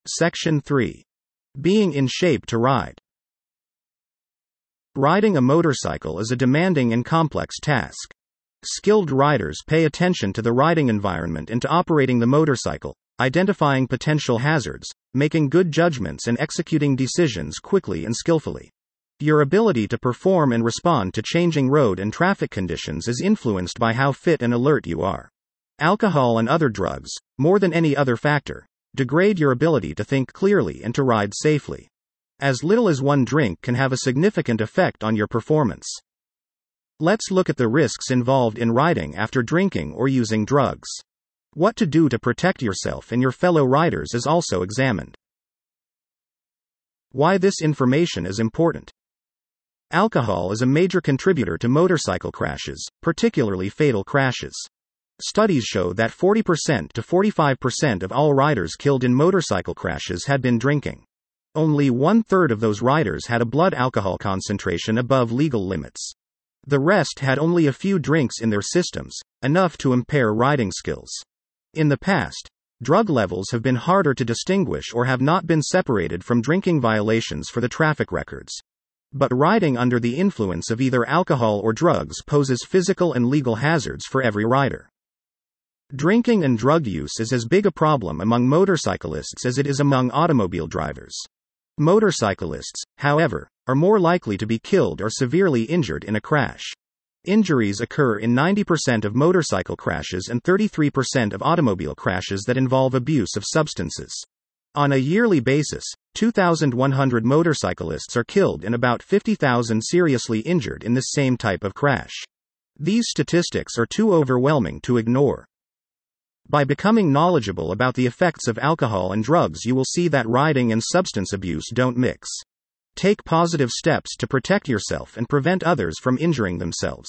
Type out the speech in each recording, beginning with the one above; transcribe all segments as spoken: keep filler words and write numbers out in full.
Section three. Being in shape to ride. Riding a motorcycle is a demanding and complex task. Skilled riders pay attention to the riding environment and to operating the motorcycle, identifying potential hazards, making good judgments and executing decisions quickly and skillfully. Your ability to perform and respond to changing road and traffic conditions is influenced by how fit and alert you are. Alcohol and other drugs, more than any other factor, degrade your ability to think clearly and to ride safely. As little as one drink can have a significant effect on your performance. Let's look at the risks involved in riding after drinking or using drugs. What to do to protect yourself and your fellow riders is also examined. Why this information is important. Alcohol is a major contributor to motorcycle crashes, particularly fatal crashes. Studies show that forty percent to forty-five percent of all riders killed in motorcycle crashes had been drinking. Only one-third of those riders had a blood alcohol concentration above legal limits. The rest had only a few drinks in their systems, enough to impair riding skills. In the past, drug levels have been harder to distinguish or have not been separated from drinking violations for the traffic records. But riding under the influence of either alcohol or drugs poses physical and legal hazards for every rider. Drinking and drug use is as big a problem among motorcyclists as it is among automobile drivers. Motorcyclists, however, are more likely to be killed or severely injured in a crash. Injuries occur in ninety percent of motorcycle crashes and thirty-three percent of automobile crashes that involve abuse of substances. On a yearly basis, two thousand one hundred motorcyclists are killed and about fifty thousand seriously injured in this same type of crash. These statistics are too overwhelming to ignore. By becoming knowledgeable about the effects of alcohol and drugs, you will see that riding and substance abuse don't mix. Take positive steps to protect yourself and prevent others from injuring themselves.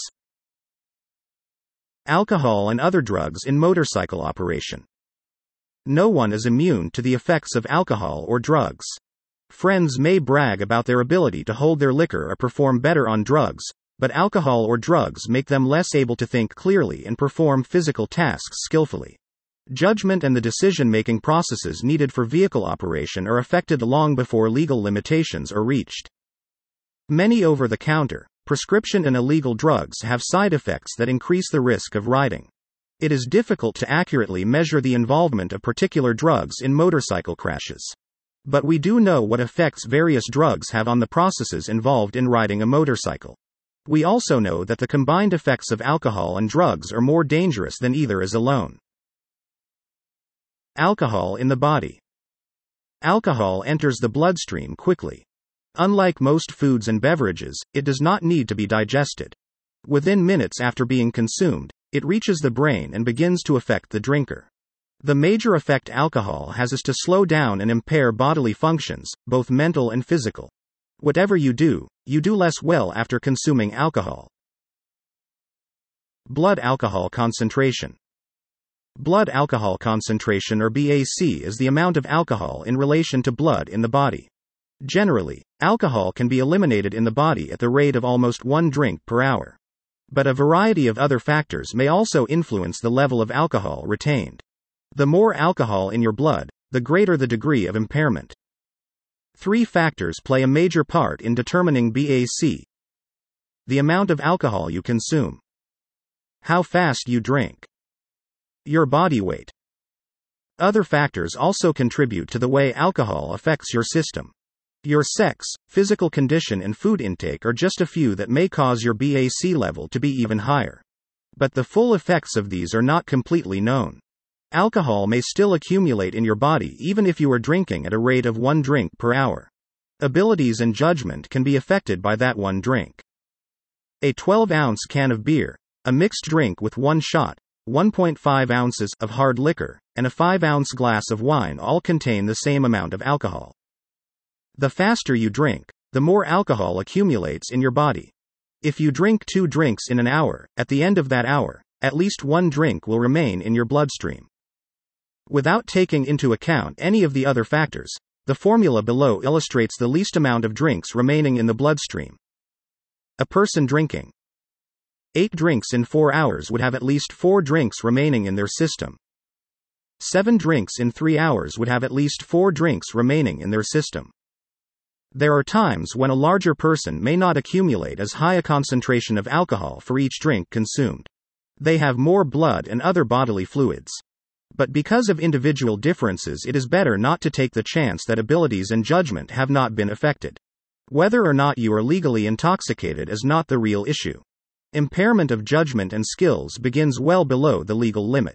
Alcohol and other drugs in motorcycle operation. No one is immune to the effects of alcohol or drugs. Friends may brag about their ability to hold their liquor or perform better on drugs, but alcohol or drugs make them less able to think clearly and perform physical tasks skillfully. Judgment and the decision-making processes needed for vehicle operation are affected long before legal limitations are reached. Many over-the-counter, prescription and illegal drugs have side effects that increase the risk of riding. It is difficult to accurately measure the involvement of particular drugs in motorcycle crashes. But we do know what effects various drugs have on the processes involved in riding a motorcycle. We also know that the combined effects of alcohol and drugs are more dangerous than either is alone. Alcohol in the body. Alcohol enters the bloodstream quickly. Unlike most foods and beverages, it does not need to be digested. Within minutes after being consumed, it reaches the brain and begins to affect the drinker. The major effect alcohol has is to slow down and impair bodily functions, both mental and physical. Whatever you do, you do less well after consuming alcohol. Blood alcohol concentration. Blood alcohol concentration, or B A C, is the amount of alcohol in relation to blood in the body. Generally, alcohol can be eliminated in the body at the rate of almost one drink per hour. But a variety of other factors may also influence the level of alcohol retained. The more alcohol in your blood, the greater the degree of impairment. Three factors play a major part in determining B A C. The amount of alcohol you consume. How fast you drink. Your body weight. Other factors also contribute to the way alcohol affects your system. Your sex, physical condition and food intake are just a few that may cause your B A C level to be even higher. But the full effects of these are not completely known. Alcohol may still accumulate in your body even if you are drinking at a rate of one drink per hour. Abilities and judgment can be affected by that one drink. A twelve-ounce can of beer, a mixed drink with one shot, one point five ounces of hard liquor, and a five-ounce glass of wine all contain the same amount of alcohol. The faster you drink, the more alcohol accumulates in your body. If you drink two drinks in an hour, at the end of that hour, at least one drink will remain in your bloodstream. Without taking into account any of the other factors, the formula below illustrates the least amount of drinks remaining in the bloodstream. A person drinking eight drinks in four hours would have at least four drinks remaining in their system. seven drinks in three hours would have at least four drinks remaining in their system. There are times when a larger person may not accumulate as high a concentration of alcohol for each drink consumed. They have more blood and other bodily fluids. But because of individual differences, it is better not to take the chance that abilities and judgment have not been affected. Whether or not you are legally intoxicated is not the real issue. Impairment of judgment and skills begins well below the legal limit.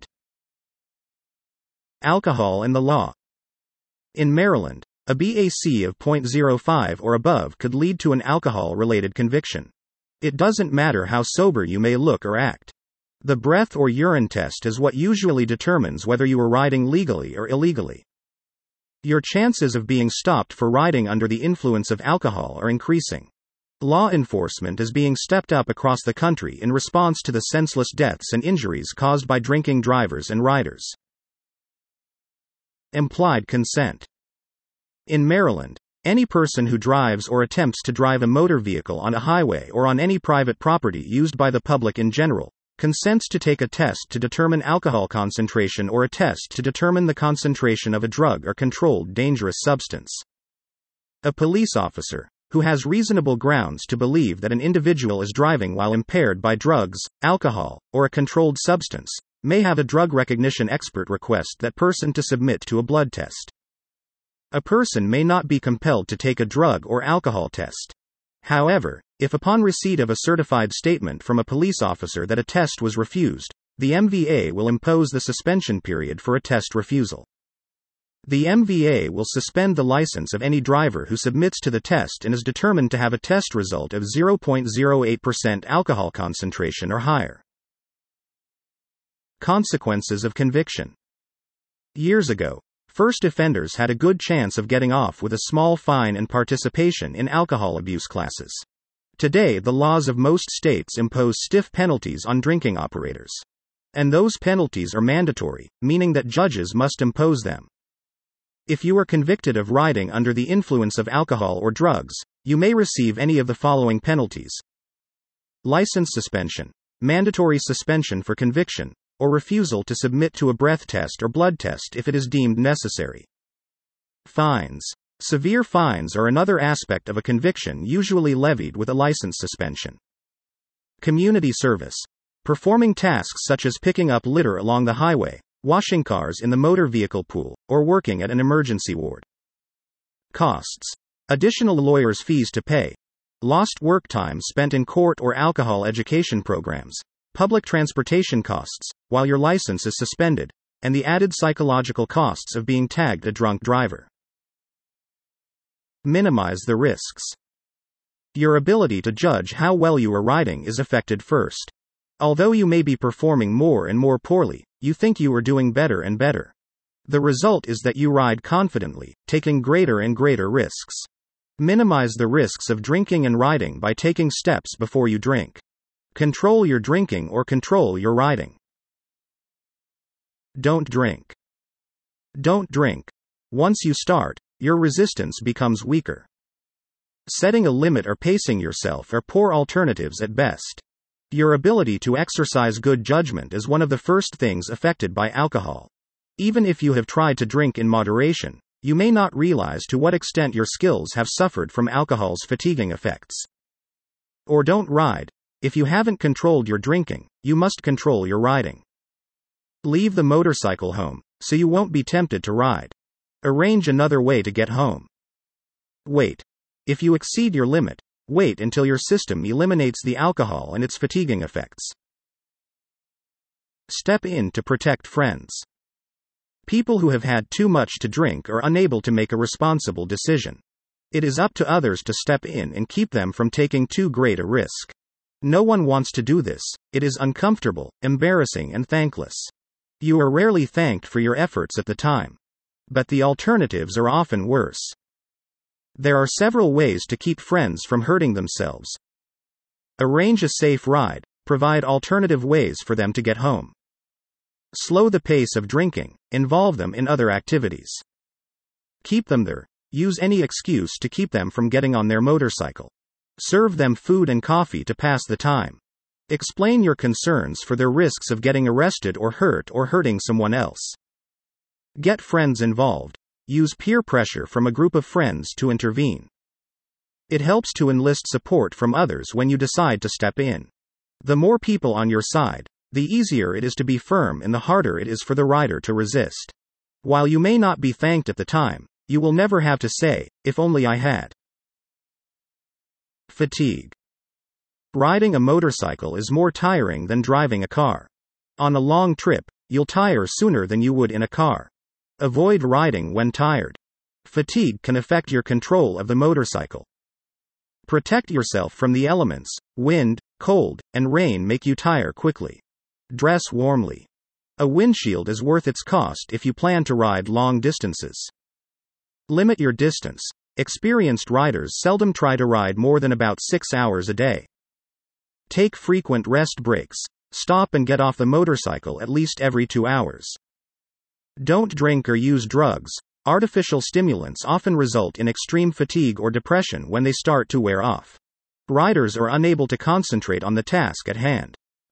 Alcohol and the law. In Maryland, a B A C of zero point zero five or above could lead to an alcohol-related conviction. It doesn't matter how sober you may look or act. The breath or urine test is what usually determines whether you are riding legally or illegally. Your chances of being stopped for riding under the influence of alcohol are increasing. Law enforcement is being stepped up across the country in response to the senseless deaths and injuries caused by drinking drivers and riders. Implied consent. In Maryland, any person who drives or attempts to drive a motor vehicle on a highway or on any private property used by the public in general, consents to take a test to determine alcohol concentration or a test to determine the concentration of a drug or controlled dangerous substance. A police officer, who has reasonable grounds to believe that an individual is driving while impaired by drugs, alcohol, or a controlled substance, may have a drug recognition expert request that person to submit to a blood test. A person may not be compelled to take a drug or alcohol test. However, if upon receipt of a certified statement from a police officer that a test was refused, the M V A will impose the suspension period for a test refusal. The M V A will suspend the license of any driver who submits to the test and is determined to have a test result of zero point zero eight percent alcohol concentration or higher. Consequences of conviction. Years ago, first offenders had a good chance of getting off with a small fine and participation in alcohol abuse classes. Today, the laws of most states impose stiff penalties on drinking operators. And those penalties are mandatory, meaning that judges must impose them. If you are convicted of riding under the influence of alcohol or drugs, you may receive any of the following penalties: license suspension, mandatory suspension for conviction, or refusal to submit to a breath test or blood test if it is deemed necessary. Fines. Severe fines are another aspect of a conviction usually levied with a license suspension. Community service. Performing tasks such as picking up litter along the highway, washing cars in the motor vehicle pool, or working at an emergency ward. Costs. Additional lawyers' fees to pay. Lost work time spent in court or alcohol education programs. Public transportation costs, while your license is suspended, and the added psychological costs of being tagged a drunk driver. Minimize the risks. Your ability to judge how well you are riding is affected first. Although you may be performing more and more poorly, you think you are doing better and better. The result is that you ride confidently, taking greater and greater risks. Minimize the risks of drinking and riding by taking steps before you drink. Control your drinking or control your riding. Don't drink. Don't drink. Once you start, your resistance becomes weaker. Setting a limit or pacing yourself are poor alternatives at best. Your ability to exercise good judgment is one of the first things affected by alcohol. Even if you have tried to drink in moderation, you may not realize to what extent your skills have suffered from alcohol's fatiguing effects. Or don't ride. If you haven't controlled your drinking, you must control your riding. Leave the motorcycle home, so you won't be tempted to ride. Arrange another way to get home. Wait. If you exceed your limit, wait until your system eliminates the alcohol and its fatiguing effects. Step in to protect friends. People who have had too much to drink are unable to make a responsible decision. It is up to others to step in and keep them from taking too great a risk. No one wants to do this. It is uncomfortable, embarrassing, and thankless. You are rarely thanked for your efforts at the time. But the alternatives are often worse. There are several ways to keep friends from hurting themselves. Arrange a safe ride. Provide alternative ways for them to get home. Slow the pace of drinking. Involve them in other activities. Keep them there. Use any excuse to keep them from getting on their motorcycle. Serve them food and coffee to pass the time. Explain your concerns for their risks of getting arrested or hurt or hurting someone else. Get friends involved. Use peer pressure from a group of friends to intervene. It helps to enlist support from others when you decide to step in. The more people on your side, the easier it is to be firm and the harder it is for the rider to resist. While you may not be thanked at the time, you will never have to say, "If only I had." Fatigue. Riding a motorcycle is more tiring than driving a car. On a long trip, you'll tire sooner than you would in a car. Avoid riding when tired. Fatigue can affect your control of the motorcycle. Protect yourself from the elements. Wind, cold, and rain make you tire quickly. Dress warmly. A windshield is worth its cost if you plan to ride long distances. Limit your distance. Experienced riders seldom try to ride more than about six hours a day. Take frequent rest breaks. Stop and get off the motorcycle at least every two hours. Don't drink or use drugs. Artificial stimulants often result in extreme fatigue or depression when they start to wear off. Riders are unable to concentrate on the task at hand.